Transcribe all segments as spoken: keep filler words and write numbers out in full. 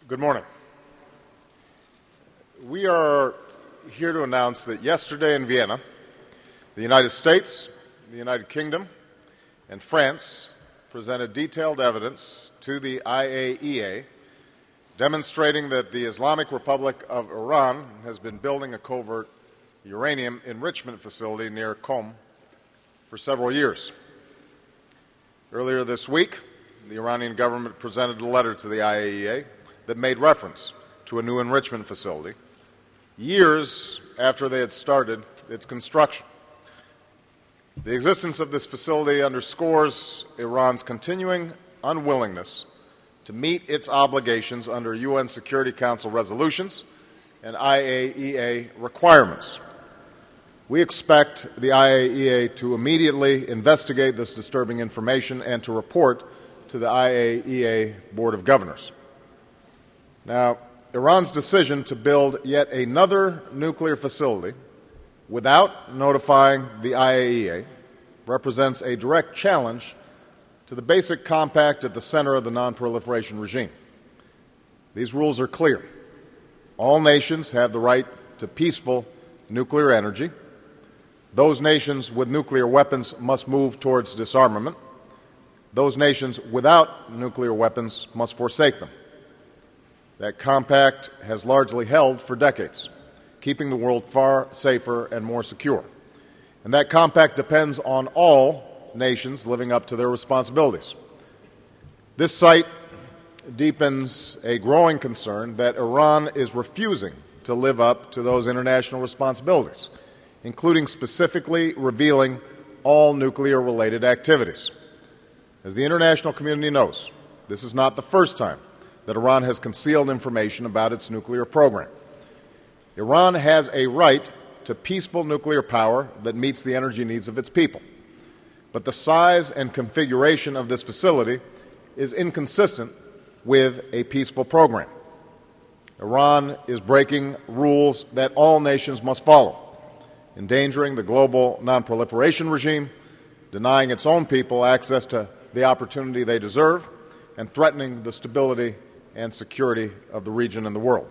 Good morning. We are here to announce that yesterday in Vienna, the United States, the United Kingdom, and France presented detailed evidence to the I A E A demonstrating that the Islamic Republic of Iran has been building a covert uranium enrichment facility near Qom for several years. Earlier this week, the Iranian government presented a letter to the I A E A that made reference to a new enrichment facility years after they had started its construction. The existence of this facility underscores Iran's continuing unwillingness to meet its obligations under U N Security Council resolutions and I A E A requirements. We expect the I A E A to immediately investigate this disturbing information and to report to the I A E A Board of Governors. Now, Iran's decision to build yet another nuclear facility without notifying the I A E A represents a direct challenge to the basic compact at the center of the nonproliferation regime. These rules are clear. All nations have the right to peaceful nuclear energy. Those nations with nuclear weapons must move towards disarmament. Those nations without nuclear weapons must forsake them. That compact has largely held for decades, keeping the world far safer and more secure. And that compact depends on all nations living up to their responsibilities. This sight deepens a growing concern that Iran is refusing to live up to those international responsibilities, including specifically revealing all nuclear-related activities. As the international community knows, this is not the first time that Iran has concealed information about its nuclear program. Iran has a right to peaceful nuclear power that meets the energy needs of its people. But the size and configuration of this facility is inconsistent with a peaceful program. Iran is breaking rules that all nations must follow, endangering the global nonproliferation regime, denying its own people access to the opportunity they deserve, and threatening the stability and security of the region and the world.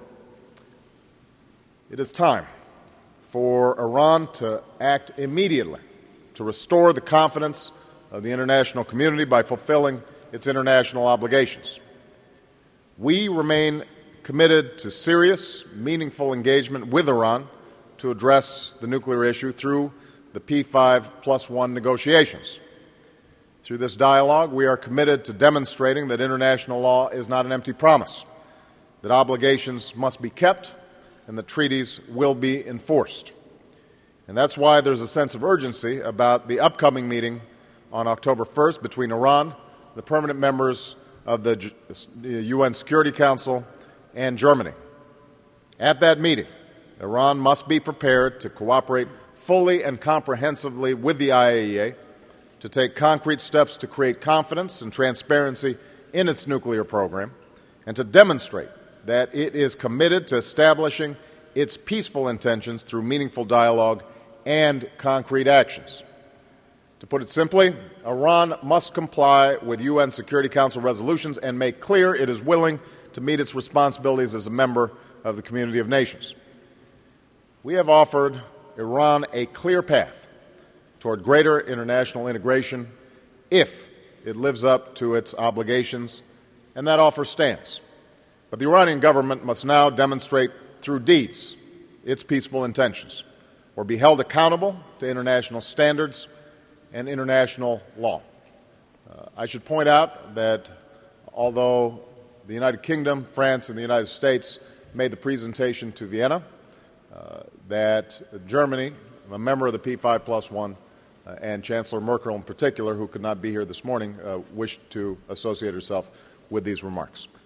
It is time for Iran to act immediately to restore the confidence of the international community by fulfilling its international obligations. We remain committed to serious, meaningful engagement with Iran to address the nuclear issue through the P five plus one negotiations. Through this dialogue, we are committed to demonstrating that international law is not an empty promise, that obligations must be kept, and that treaties will be enforced. And that's why there's a sense of urgency about the upcoming meeting on October first between Iran, the permanent members of the U N Security Council, and Germany. At that meeting, Iran must be prepared to cooperate fully and comprehensively with the I A E A, to take concrete steps to create confidence and transparency in its nuclear program, and to demonstrate that it is committed to establishing its peaceful intentions through meaningful dialogue and concrete actions. To put it simply, Iran must comply with U N Security Council resolutions and make clear it is willing to meet its responsibilities as a member of the community of nations. We have offered Iran a clear path toward greater international integration if it lives up to its obligations, and that offer stands. But the Iranian government must now demonstrate through deeds its peaceful intentions, or be held accountable to international standards and international law. Uh, I should point out that although the United Kingdom, France, and the United States made the presentation to Vienna, uh, that Germany, a member of the P five plus one, Uh, and Chancellor Merkel in particular, who could not be here this morning, uh, wished to associate herself with these remarks.